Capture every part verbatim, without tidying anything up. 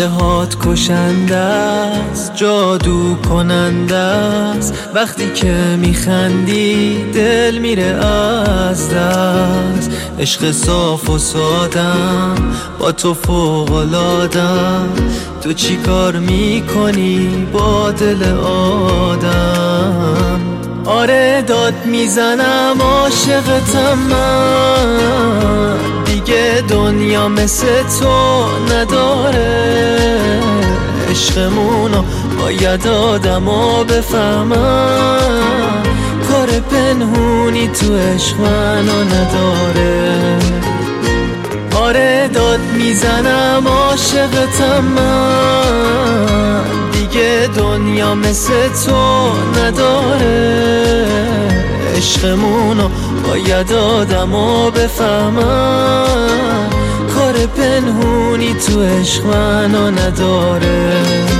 خنده هات کشنده است، جادو کننده است. وقتی که میخندی دل میره از دست. عشق صاف و سادم با تو فوق‌العاده‌ام. تو چی کار میکنی با دل آدم؟ آره داد میزنم عاشقتم من، دیگه دنیا مثل تو نداره. عشقمونو باید آدما بفهمن، کار پنهونی تو عشق منو نداره. آره داد میزنم عاشقتم من، دیگه دنیا مثل تو نداره. عشقمونو باید آدما بفهمن، کار پنهونی تو عشق منو نداره.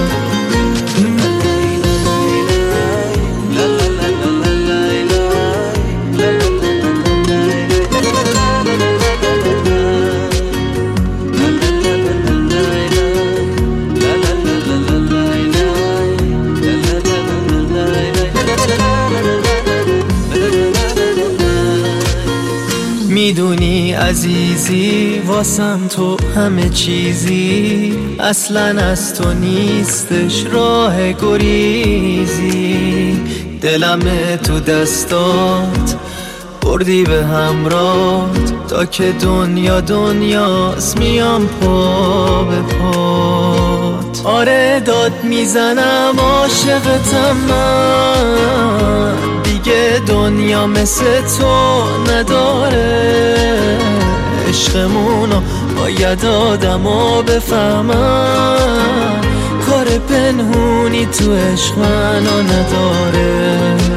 میدونی عزیزی واسم تو همه چیزی، اصلا از تو نیستش راه گریزی. دلمه تو دستات بردی به همراهت، تا که دنیا دنیاست میام پا به پات. آره داد میزنم عاشقتم من، دیگه دنیا مثل تو نداره. عشقمونو باید آدما بفهمن، کار پنهونی تو عشق منو نداره.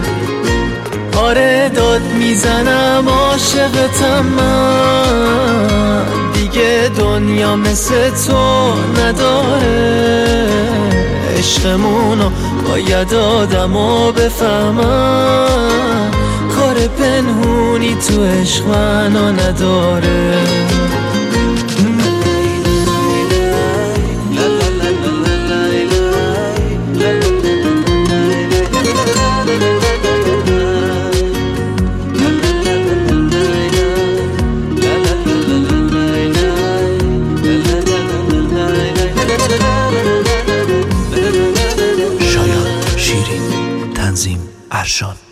آره داد میزنم عاشقتم من، دیگه دنیا مثل تو نداره. عشقمونو باید آدما بفهمن، کار پنهونی تو عشق منو نداره. تنظیم ارشان.